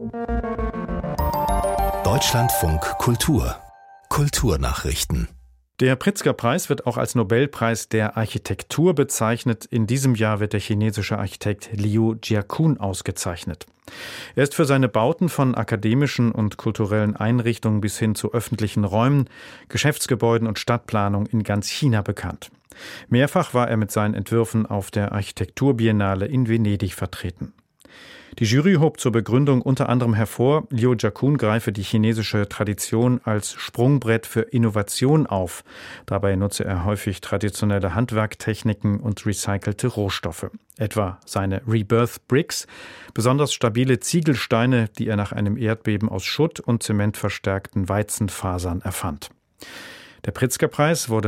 Deutschlandfunk Kultur. Kulturnachrichten. Der Pritzker-Preis wird auch als Nobelpreis der Architektur bezeichnet. In diesem Jahr wird der chinesische Architekt Liu Jiakun ausgezeichnet. Er ist für seine Bauten von akademischen und kulturellen Einrichtungen bis hin zu öffentlichen Räumen, Geschäftsgebäuden und Stadtplanung in ganz China bekannt. Mehrfach war er mit seinen Entwürfen auf der Architekturbiennale in Venedig vertreten. Die Jury hob zur Begründung unter anderem hervor, Liu Jiakun greife die chinesische Tradition als Sprungbrett für Innovation auf. Dabei nutze er häufig traditionelle Handwerktechniken und recycelte Rohstoffe. Etwa seine Rebirth Bricks, besonders stabile Ziegelsteine, die er nach einem Erdbeben aus Schutt und zementverstärkten Weizenfasern erfand. Der Pritzker-Preis wurde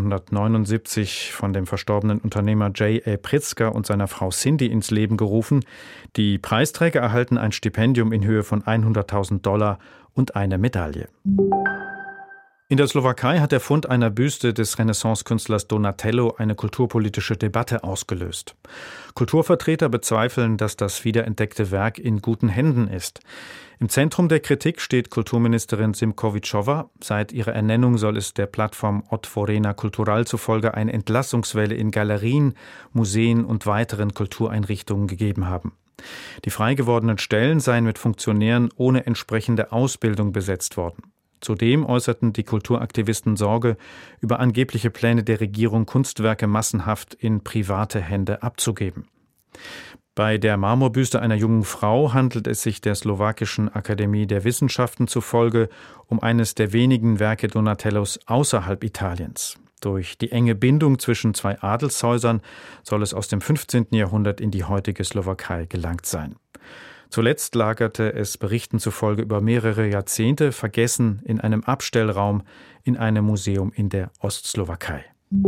1979 von dem verstorbenen Unternehmer J.A. Pritzker und seiner Frau Cindy ins Leben gerufen. Die Preisträger erhalten ein Stipendium in Höhe von $100.000 und eine Medaille. In der Slowakei hat der Fund einer Büste des Renaissance-Künstlers Donatello eine kulturpolitische Debatte ausgelöst. Kulturvertreter bezweifeln, dass das wiederentdeckte Werk in guten Händen ist. Im Zentrum der Kritik steht Kulturministerin Šimkovičová. Seit ihrer Ernennung soll es der Plattform Otvorena Kultural zufolge eine Entlassungswelle in Galerien, Museen und weiteren Kultureinrichtungen gegeben haben. Die frei gewordenen Stellen seien mit Funktionären ohne entsprechende Ausbildung besetzt worden. Zudem äußerten die Kulturaktivisten Sorge über angebliche Pläne der Regierung, Kunstwerke massenhaft in private Hände abzugeben. Bei der Marmorbüste einer jungen Frau handelt es sich der Slowakischen Akademie der Wissenschaften zufolge um eines der wenigen Werke Donatellos außerhalb Italiens. Durch die enge Bindung zwischen zwei Adelshäusern soll es aus dem 15. Jahrhundert in die heutige Slowakei gelangt sein. Zuletzt lagerte es Berichten zufolge über mehrere Jahrzehnte vergessen in einem Abstellraum in einem Museum in der Ostslowakei.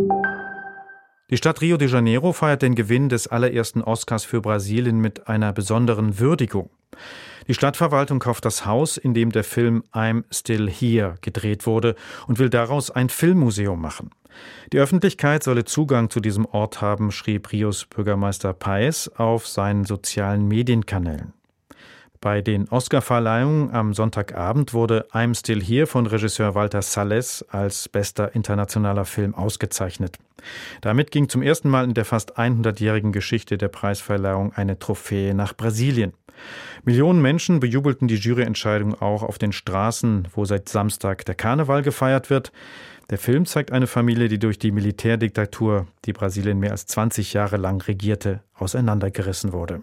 Die Stadt Rio de Janeiro feiert den Gewinn des allerersten Oscars für Brasilien mit einer besonderen Würdigung. Die Stadtverwaltung kauft das Haus, in dem der Film I'm Still Here gedreht wurde, und will daraus ein Filmmuseum machen. Die Öffentlichkeit solle Zugang zu diesem Ort haben, schrieb Rios Bürgermeister Paes auf seinen sozialen Medienkanälen. Bei den Oscarverleihungen am Sonntagabend wurde I'm Still Here von Regisseur Walter Salles als bester internationaler Film ausgezeichnet. Damit ging zum ersten Mal in der fast 100-jährigen Geschichte der Preisverleihung eine Trophäe nach Brasilien. Millionen Menschen bejubelten die Juryentscheidung auch auf den Straßen, wo seit Samstag der Karneval gefeiert wird. Der Film zeigt eine Familie, die durch die Militärdiktatur, die Brasilien mehr als 20 Jahre lang regierte, auseinandergerissen wurde.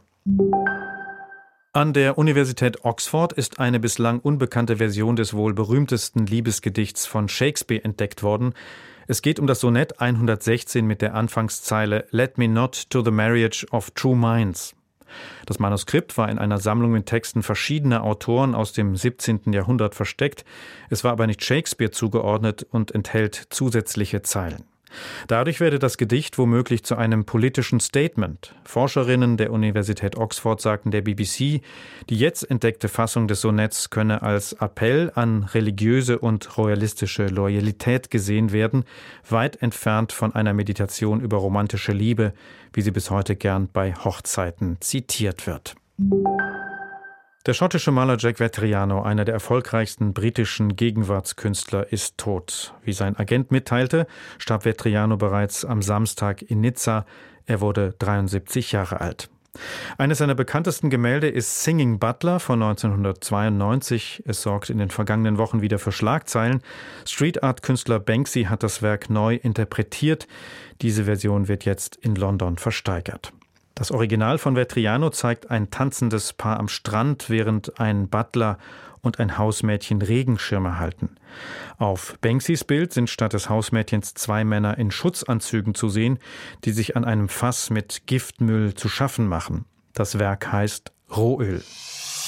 An der Universität Oxford ist eine bislang unbekannte Version des wohl berühmtesten Liebesgedichts von Shakespeare entdeckt worden. Es geht um das Sonett 116 mit der Anfangszeile "Let me not to the marriage of true minds". Das Manuskript war in einer Sammlung mit Texten verschiedener Autoren aus dem 17. Jahrhundert versteckt. Es war aber nicht Shakespeare zugeordnet und enthält zusätzliche Zeilen. Dadurch werde das Gedicht womöglich zu einem politischen Statement. Forscherinnen der Universität Oxford sagten der BBC, die jetzt entdeckte Fassung des Sonetts könne als Appell an religiöse und royalistische Loyalität gesehen werden, weit entfernt von einer Meditation über romantische Liebe, wie sie bis heute gern bei Hochzeiten zitiert wird. Der schottische Maler Jack Vetriano, einer der erfolgreichsten britischen Gegenwartskünstler, ist tot. Wie sein Agent mitteilte, starb Vetriano bereits am Samstag in Nizza. Er wurde 73 Jahre alt. Eines seiner bekanntesten Gemälde ist Singing Butler von 1992. Es sorgt in den vergangenen Wochen wieder für Schlagzeilen. Street-Art-Künstler Banksy hat das Werk neu interpretiert. Diese Version wird jetzt in London versteigert. Das Original von Vetriano zeigt ein tanzendes Paar am Strand, während ein Butler und ein Hausmädchen Regenschirme halten. Auf Banksys Bild sind statt des Hausmädchens zwei Männer in Schutzanzügen zu sehen, die sich an einem Fass mit Giftmüll zu schaffen machen. Das Werk heißt Rohöl.